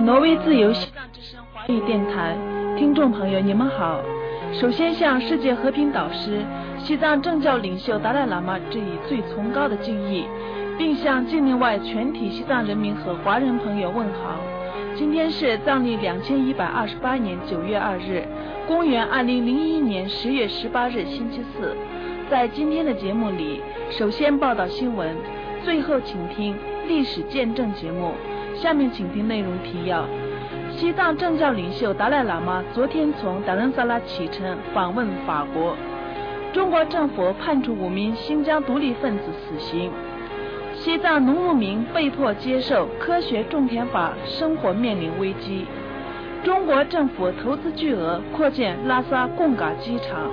挪威自由西藏之声华语电台，听众朋友你们好。首先向世界和平导师、西藏政教领袖达赖喇嘛致以最崇高的敬意，并向境内外全体西藏人民和华人朋友问好。今天是藏历2128年9月2日，公元2001年10月18日星期四。在今天的节目里，首先报道新闻，最后请听历史见证节目。下面请听内容提要：西藏政教领袖达赖喇嘛昨天从达仁萨拉启程访问法国。中国政府判处5名新疆独立分子死刑。西藏农牧民被迫接受科学种田法，生活面临危机。中国政府投资巨额扩建拉萨贡嘎机场。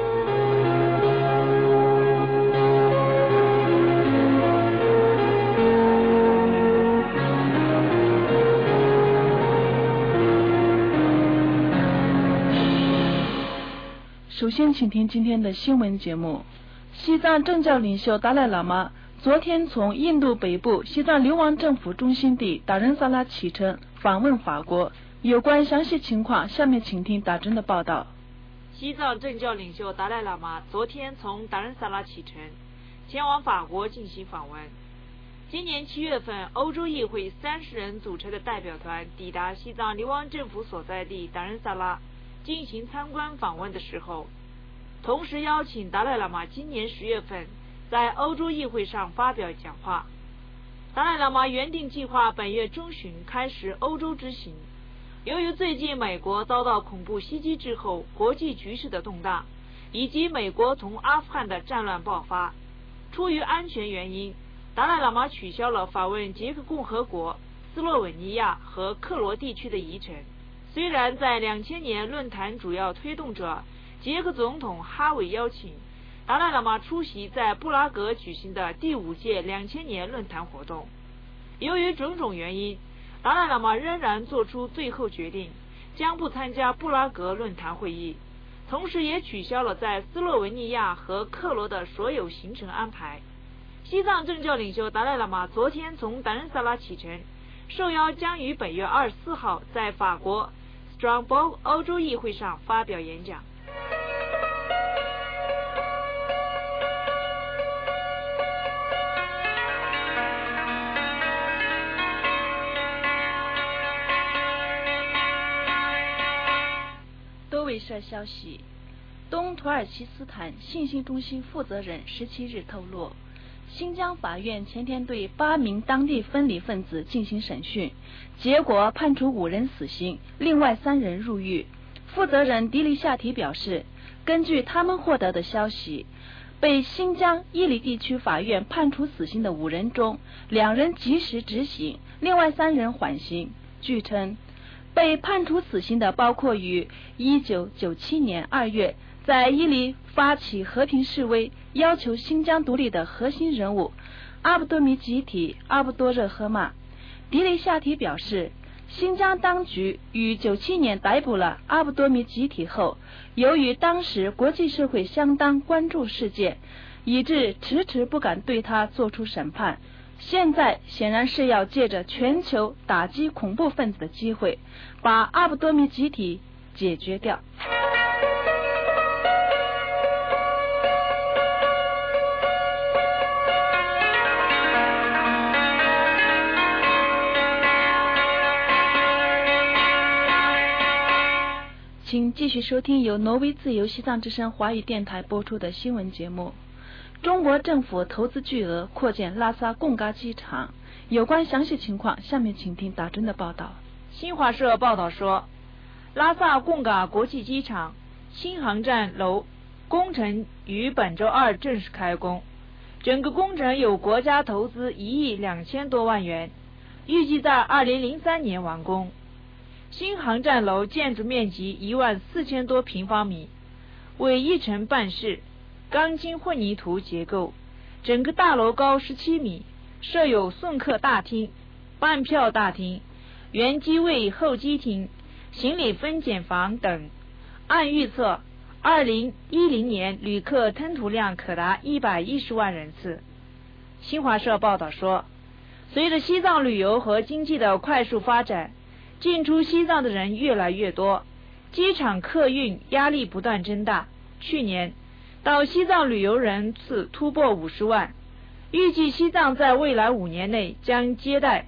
首先请听今天的新闻节目。西藏政教领袖达赖喇嘛昨天从印度北部西藏流亡政府中心地达仁萨拉启程访问法国。有关详细情况，下面请听达珍的报道。 西藏政教领袖达赖喇嘛昨天从达仁萨拉启程，前往法国进行访问。今年7月份，欧洲议会30人组成的代表团抵达西藏流亡政府所在地达仁萨拉进行参观访问的时候，同时邀请达赖喇嘛今年10月份在欧洲议会上发表讲话。达赖喇嘛原定计划本月中旬开始欧洲之行，由于最近美国遭到恐怖袭击之后国际局势的动荡，以及美国同阿富汗的战乱爆发，出于安全原因，达赖喇嘛取消了访问捷克共和国、斯洛文尼亚和克罗地区的议程。虽然在2000年论坛主要推动者捷克总统哈韦邀请，达赖喇嘛出席在布拉格举行的第5届2000年论坛活动，由于种种原因，达赖喇嘛仍然做出最后决定，将不参加布拉格论坛会议，同时也取消了在斯洛文尼亚和克罗的所有行程安排。西藏政教领袖达赖喇嘛昨天从达仁萨拉启程，受邀将于本月24号在法国斯特拉堡欧洲议会上发表演讲。 多维社消息，东土耳其斯坦信息中心负责人17日透露，新疆法院前天对8名当地分离分子进行审讯，结果判处5人死刑，另外3人入狱。负责人迪里夏提表示，根据他们获得的消息，被新疆伊犁地区法院判处死刑的5人中，2人及时执行，另外3人缓刑。据称，被判处死刑的包括于1997年2月在伊犁发起和平示威要求新疆独立的核心人物阿卜多米集体阿卜多热赫玛。迪里夏提表示，新疆当局于97年逮捕了阿卜多米集体后，由于当时国际社会相当关注事件，以致迟迟不敢对他作出审判。现在显然是要借着全球打击恐怖分子的机会，把阿卜多米集体解决掉。请继续收听由挪威自由西藏之声华语电台播出的新闻节目。中国政府投资巨额扩建拉萨贡嘎机场，有关详细情况，下面请听达珍的报道。 新华社报道说，拉萨贡嘎国际机场新航站楼工程于本周2正式开工，整个工程有国家投资1亿2000多万元，预计在2003年完工。新航站楼建筑面积14000多平方米，为一层半室，钢筋混凝土结构，整个大楼高17米，设有送客大厅、办票大厅、原机位候机厅、行李分拣房等。按预测，2010年旅客吞吐量可达110万人次。新华社报道说，随着西藏旅游和经济的快速发展， 进出西藏的人越来越多，机场客运压力不断增大。去年到西藏旅游人次突破50万，预计西藏在未来5年内将接待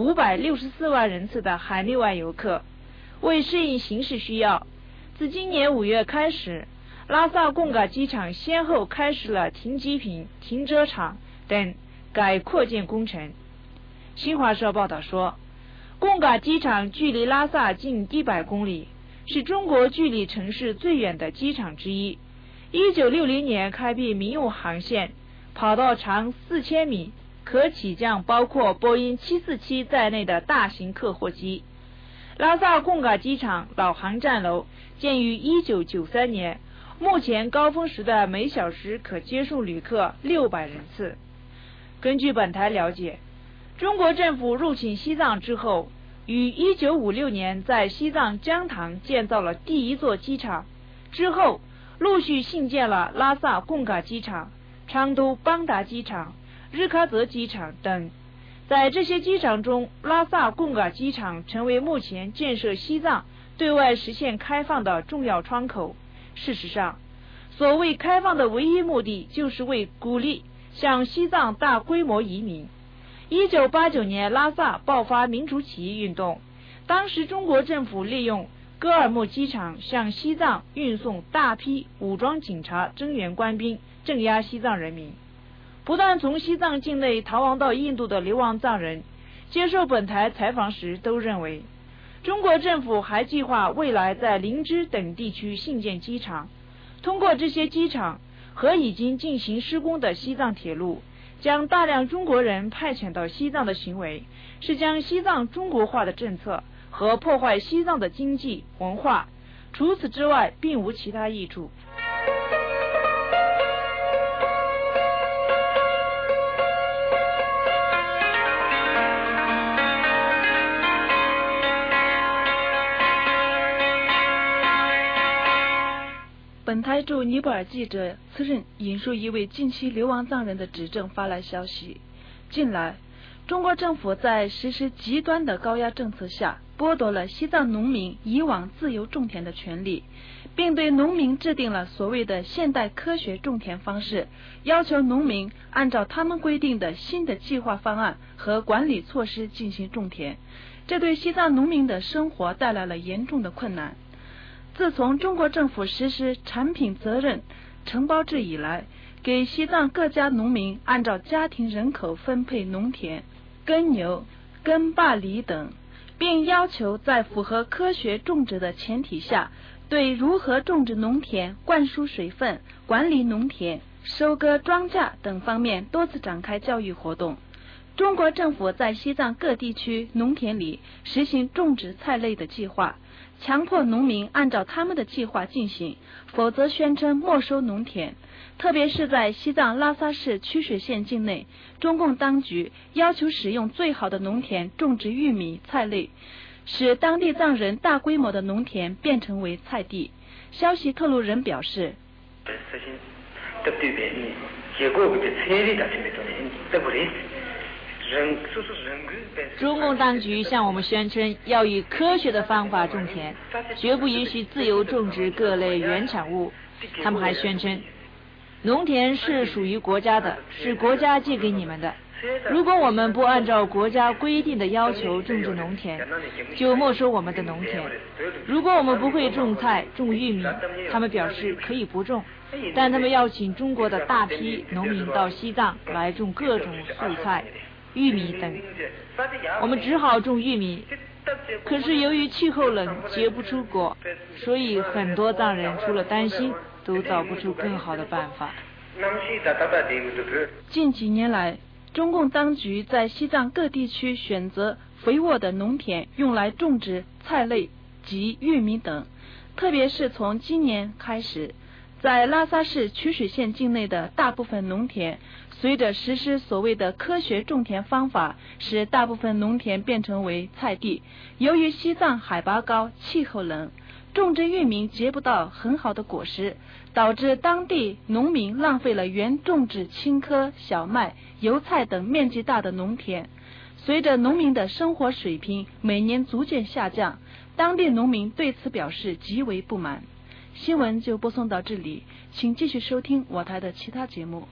564万人次的海内外游客。为适应形势需要，自今年5月开始，拉萨贡嘎机场先后开始了停机坪、停车场等改扩建工程。新华社报道说，贡嘎机场距离拉萨近100公里，是中国距离城市最远的机场之一。1960年开辟民用航线，跑道长4000米，可起降包括波音747在内的大型客货机。拉萨贡嘎机场老航站楼建于1993年，目前高峰时的每小时可接送旅客600人次。根据本台了解，中国政府入侵西藏之后，于1956年在西藏江塘建造了第一座机场，之后陆续兴建了拉萨贡嘎机场、昌都邦达机场、日喀则机场等。在这些机场中，拉萨贡嘎机场成为目前建设西藏对外实现开放的重要窗口。事实上，所谓开放的唯一目的就是为鼓励向西藏大规模移民。1989年拉萨爆发民主起义运动，当时中国政府利用戈尔木机场向西藏运送大批武装警察增援官兵，镇压西藏人民。不断从西藏境内逃亡到印度的流亡藏人接受本台采访时都认为，中国政府还计划未来在林芝等地区兴建机场，通过这些机场和已经进行施工的西藏铁路，将大量中国人派遣到西藏的行为，是将西藏中国化的政策和破坏西藏的经济文化，除此之外并无其他益处。 本台驻尼泊尔记者此任引述一位近期流亡藏人的指证发来消息，近来中国政府在实施极端的高压政策下，剥夺了西藏农民以往自由种田的权利，并对农民制定了所谓的现代科学种田方式，要求农民按照他们规定的新的计划方案和管理措施进行种田，这对西藏农民的生活带来了严重的困难。自从中国政府实施产品责任承包制以来，给西藏各家农民按照家庭人口分配农田、耕牛、耕坝犁等，并要求在符合科学种植的前提下，对如何种植农田、灌输水分、管理农田、收割庄稼等方面多次展开教育活动。中国政府在西藏各地区农田里实行种植菜类的计划，强迫农民按照他们的计划进行，否则宣称没收农田。特别是在西藏拉萨市曲水县境内，中共当局要求使用最好的农田种植玉米、菜类，使当地藏人大规模的农田变成为菜地。消息透露人表示， 中共当局向我们宣称要以科学的方法种田，绝不允许自由种植各类原产物。他们还宣称，农田是属于国家的，是国家借给你们的。如果我们不按照国家规定的要求种植农田，就没收我们的农田。如果我们不会种菜、种玉米，他们表示可以不种，但他们要请中国的大批农民到西藏来种各种蔬菜、玉米等，我们只好种玉米，可是由于气候冷结不出果，所以很多藏人除了担心都找不出更好的办法。 近几年来，中共当局在西藏各地区选择肥沃的农田用来种植菜类及玉米等，特别是从今年开始，在拉萨市曲水县境内的大部分农田，随着实施所谓的科学种田方法，使大部分农田变成为菜地。由于西藏海拔高、气候冷，种植玉米结不到很好的果实，导致当地农民浪费了原种植青稞、小麦、油菜等面积大的农田。 随着农民的生活水平每年逐渐下降，当地农民对此表示极为不满。新闻就播送到这里，请继续收听我台的其他节目。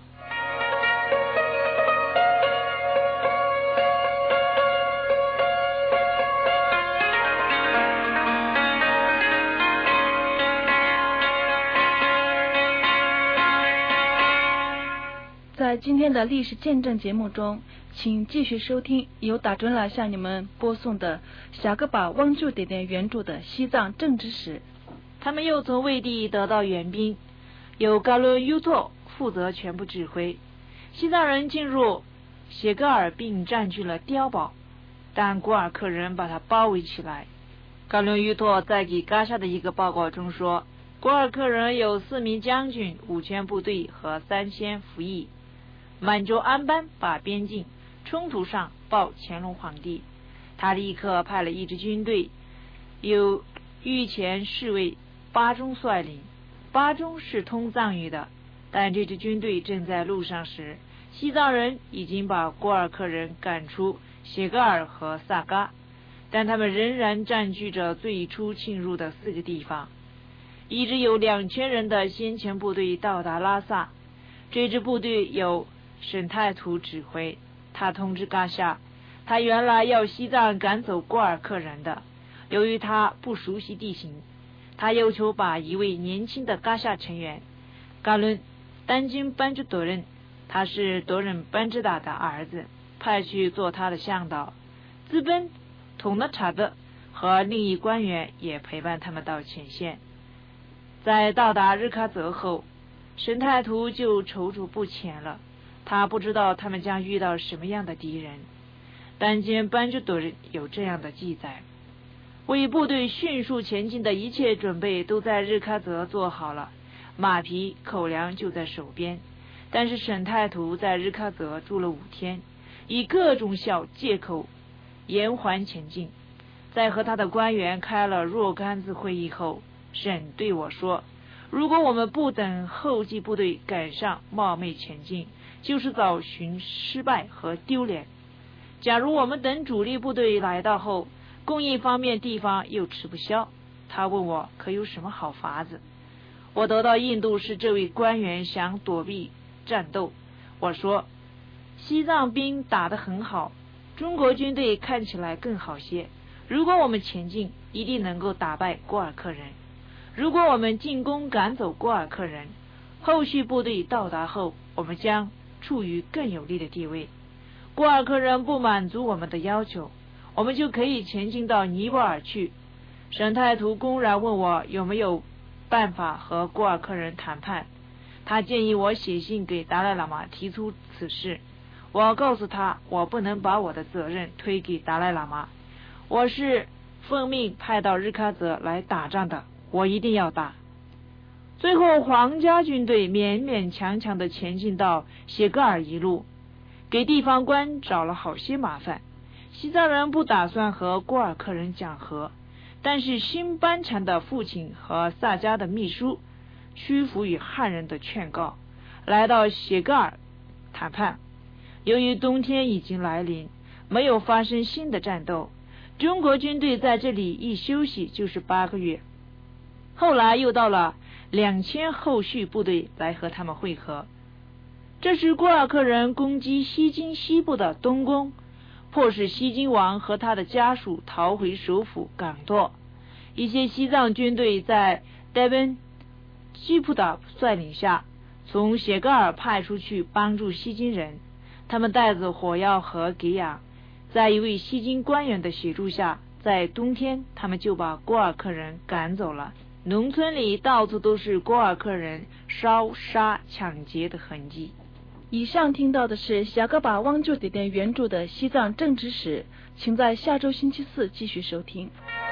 在今天的历史见证节目中，请继续收听由打准了向你们播送的夏格巴汪柱点点原著的西藏政治史。 他们又从魏地得到援兵，由噶伦尤托负责全部指挥。西藏人进入谢格尔并占据了碉堡，但古尔克人把他包围起来。噶伦尤托在给嘎夏的一个报告中说，古尔克人有4名将军、5000部队和3000服役。满洲安班把边境冲突上报乾隆皇帝，他立刻派了一支军队，由御前侍卫巴中率领。巴中是通藏语的，但这支军队正在路上时，西藏人已经把古尔克人赶出谢格尔和萨嘎，但他们仍然占据着最初侵入的4个地方。一支有2000人的先遣部队到达拉萨，这支部队由沈太图指挥。他通知噶夏，他原来要西藏赶走古尔克人的，由于他不熟悉地形，他要求把一位年轻的噶夏成员噶伦丹金班珠多人，他是多人班支达的儿子，派去做他的向导。资本统纳查德和另一官员也陪伴他们到前线。在到达日喀则后，沈太图就踌躇不前了，他不知道他们将遇到什么样的敌人。丹金班珠多人有这样的记载，为部队迅速前进的一切准备都在日喀则做好了，马匹口粮就在手边。但是沈太图在日喀则住了5天，以各种小借口延缓前进。在和他的官员开了若干次会议后，沈对我说，如果我们不等后继部队赶上冒昧前进，就是找寻失败和丢脸。假如我们等主力部队来到后，供应方面地方又吃不消，他问我可有什么好法子。我得到印度是这位官员想躲避战斗。我说，西藏兵打得很好，中国军队看起来更好些，如果我们前进，一定能够打败古尔克人。如果我们进攻赶走古尔克人，后续部队到达后，我们将处于更有利的地位。古尔克人不满足我们的要求，我们就可以前进到尼泊尔去。沈太图公然问我有没有办法和古尔克人谈判，他建议我写信给达赖喇嘛提出此事。我告诉他，我不能把我的责任推给达赖喇嘛，我是奉命派到日喀则来打仗的，我一定要打。最后皇家军队勉勉强强地前进到谢格尔一路，给地方官找了好些麻烦。西藏人不打算和古尔克人讲和，但是新班禅的父亲和萨迦的秘书屈服于汉人的劝告，来到谢格尔谈判。由于冬天已经来临，没有发生新的战斗，中国军队在这里一休息就是8个月。后来又到了2000后续部队来和他们会合。这时古尔克人攻击西京西部的东宫，迫使西京王和他的家属逃回首府岗拓。一些西藏军队在代本基普达率领下，从谢格尔派出去帮助西京人。他们带着火药和给养，在一位西京官员的协助下，在冬天他们就把古尔克人赶走了。农村里到处都是古尔克人烧杀抢劫的痕迹。 以上听到的是夏格巴汪柱点点原著的西藏政治史，请在下周星期4继续收听。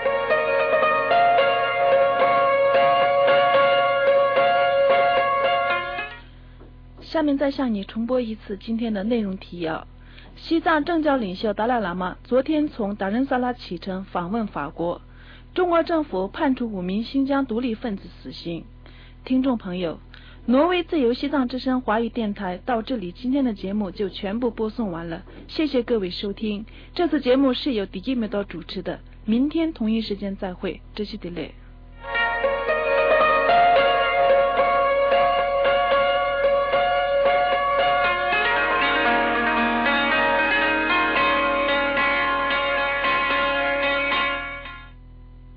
下面再向你重播一次今天的内容提要。西藏政教领袖达赖喇嘛昨天从达仁萨拉启程访问法国，中国政府判处5名新疆独立分子死刑。听众朋友， 挪威自由西藏之声华语电台到这里，今天的节目就全部播送完了，谢谢各位收听。这次节目是由迪基梅多主持的，明天同一时间再会，这是 delay。